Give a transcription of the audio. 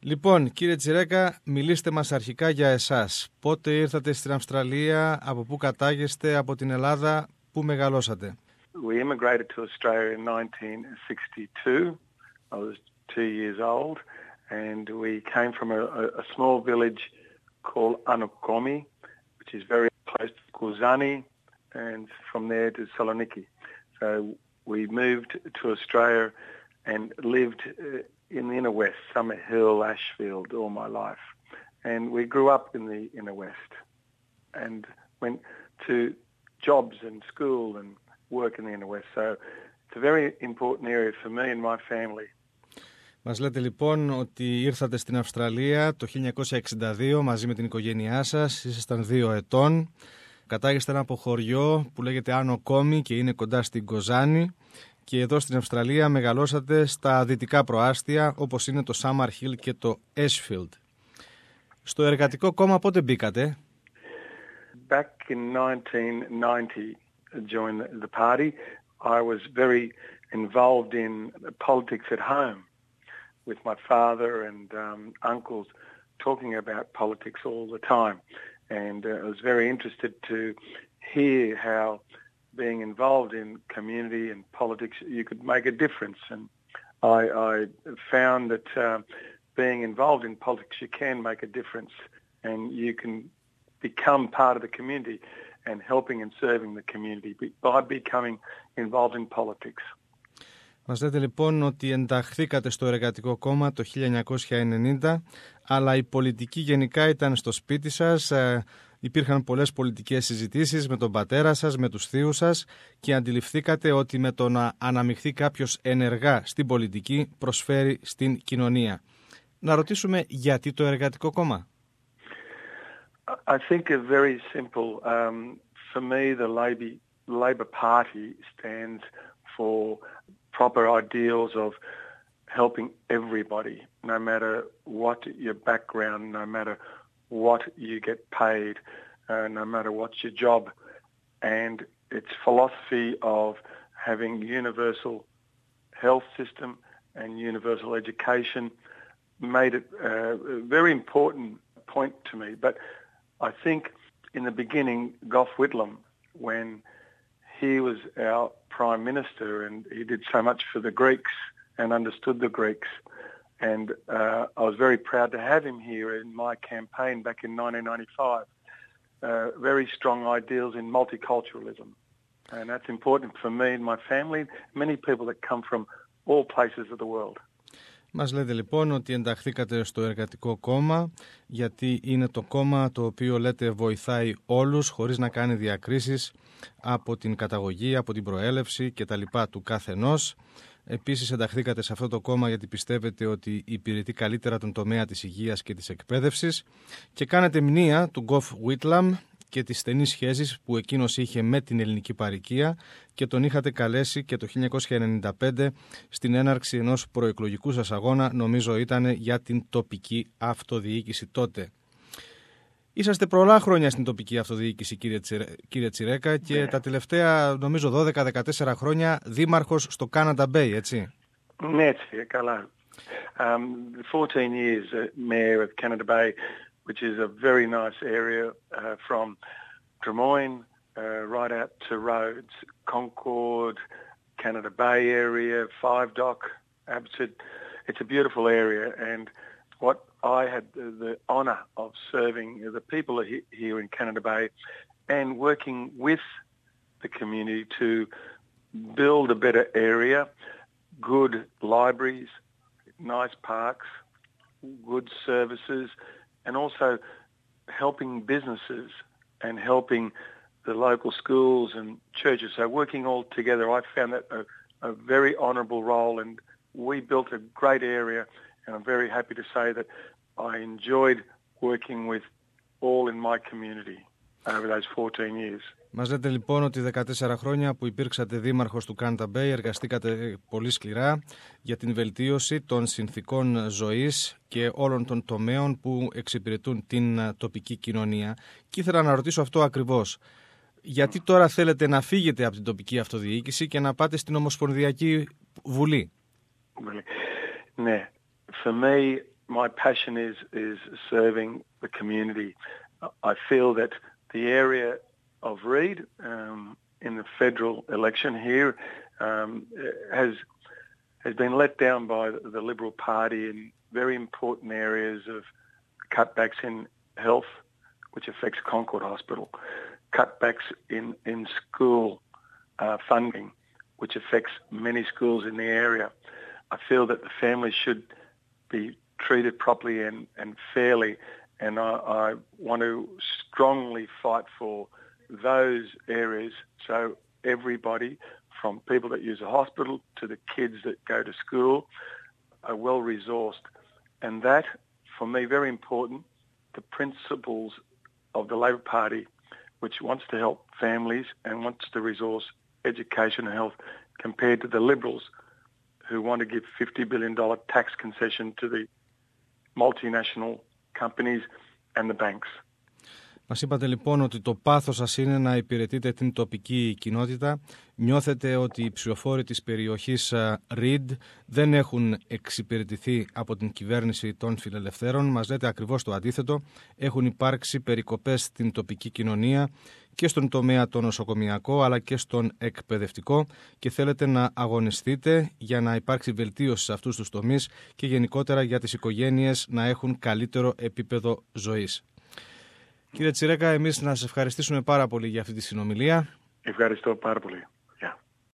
Λοιπόν, κύριε Τσιρέκα, μιλήστε μας αρχικά για εσάς. Πότε ήρθατε στην Αυστραλία, από πού κατάγεστε, από την Ελλάδα, πού μεγαλώσατε? We immigrated to Australia in 1962. I was 2 years old and we came from a small village called Anukomi, which is very close to Kozani, and from there to Saloniki. So we moved to Australia and lived in the inner west, Summer Hill, Ashfield, all my life. And we grew up in the inner west and went to jobs and school and work in the inner west. So it's a very important area for me and my family. Μας λέτε λοιπόν ότι ήρθατε στην Αυστραλία το 1962 μαζί με την οικογένειά σας, ήσασταν 2 ετών, κατάγεστε από χωριό που λέγεται Άνω Κόμι και είναι κοντά στην Κοζάνη και εδώ στην Αυστραλία μεγαλώσατε στα δυτικά προάστια όπως είναι το Summer Hill και το Ashfield. Στο Εργατικό Κόμμα πότε μπήκατε? Back in 1990 I joined the party. I was very involved in politics at home with my father and uncles talking about politics all the time. And I was very interested to hear how being involved in community and politics, you could make a difference. And I found that being involved in politics, you can make a difference and you can become part of the community and helping and serving the community by becoming involved in politics. Μας λέτε λοιπόν ότι ενταχθήκατε στο Εργατικό Κόμμα το 1990, αλλά η πολιτική γενικά ήταν στο σπίτι σας, υπήρχαν πολλές πολιτικές συζητήσεις με τον πατέρα σας, με τους θείους σας και αντιληφθήκατε ότι με το να αναμειχθεί κάποιος ενεργά στην πολιτική προσφέρει στην κοινωνία. Να ρωτήσουμε γιατί το Εργατικό Κόμμα? I think a very simple, for me the Labor Party stands for proper ideals of helping everybody, no matter what your background, no matter what you get paid, no matter what's your job. And its philosophy of having universal health system and universal education made it a very important point to me. But I think in the beginning, Gough Whitlam, when he was our Prime Minister and he did so much for the Greeks and understood the Greeks, and I was very proud to have him here in my campaign back in 1995. Very strong ideals in multiculturalism, and that's important for me and my family, many people that come from all places of the world. Μας λέτε λοιπόν ότι ενταχθήκατε στο Εργατικό Κόμμα γιατί είναι το κόμμα το οποίο λέτε βοηθάει όλους χωρίς να κάνει διακρίσεις από την καταγωγή, από την προέλευση και τα λοιπά του καθενός. Επίσης ενταχθήκατε σε αυτό το κόμμα γιατί πιστεύετε ότι υπηρετεί καλύτερα τον τομέα της υγείας και της εκπαίδευσης και κάνετε μνήα του Gough Whitlam και τις στενείς σχέσεις που εκείνος είχε με την ελληνική παροικία και τον είχατε καλέσει και το 1995 στην έναρξη ενός προεκλογικού σας αγώνα, νομίζω ήταν για την τοπική αυτοδιοίκηση τότε. Είσαστε πολλά χρόνια στην τοπική αυτοδιοίκηση, κύριε Τσιρέκα, και τα τελευταία, νομίζω, 12-14 χρόνια δήμαρχος στο Canada Bay, έτσι? Ναι, έτσι, καλά. 14 years mayor of Canada Bay, which is a very nice area from Drummoyne right out to Rhodes, Concord, Canada Bay area, Five Dock, Abbotsford. It's a beautiful area, and what I had the honour of serving the people here in Canada Bay and working with the community to build a better area, good libraries, nice parks, good services, and also helping businesses and helping the local schools and churches. So working all together, I found that a very honourable role, and we built a great area, and I'm very happy to say that I enjoyed working with all in my community over those 14 years. Μας λέτε λοιπόν ότι 14 χρόνια που υπήρξατε δήμαρχος του Canada Bay εργαστήκατε πολύ σκληρά για την βελτίωση των συνθηκών ζωής και όλων των τομέων που εξυπηρετούν την τοπική κοινωνία. Και ήθελα να ρωτήσω αυτό ακριβώς. Γιατί τώρα θέλετε να φύγετε από την τοπική αυτοδιοίκηση και να πάτε στην Ομοσπονδιακή Βουλή? Ναι. For me, my passion is serving the community. I feel that the area of Reid in the federal election here has been let down by the Liberal Party in very important areas of cutbacks in health, which affects Concord Hospital, cutbacks in school funding, which affects many schools in the area. I feel that the families should be treated properly and fairly, and I want to strongly fight for those areas so everybody, from people that use a hospital to the kids that go to school, are well resourced. And that, for me, very important, the principles of the Labor Party, which wants to help families and wants to resource education and health, compared to the Liberals who want to give $50 billion tax concession to the multinational companies and the banks. Μας είπατε λοιπόν ότι το πάθος σας είναι να υπηρετείτε την τοπική κοινότητα. Νιώθετε ότι οι ψηφοφόροι της περιοχής Reid δεν έχουν εξυπηρετηθεί από την κυβέρνηση των φιλελευθέρων. Μας λέτε ακριβώς το αντίθετο. Έχουν υπάρξει περικοπές στην τοπική κοινωνία και στον τομέα το νοσοκομιακό αλλά και στον εκπαιδευτικό και θέλετε να αγωνιστείτε για να υπάρξει βελτίωση σε αυτούς τους τομείς και γενικότερα για τις οικογένειες να έχουν καλύτερο επίπεδο ζωής. Κύριε Τσιρέκα, εμείς να σας ευχαριστήσουμε πάρα πολύ για αυτή τη συνομιλία. Ευχαριστώ πάρα πολύ.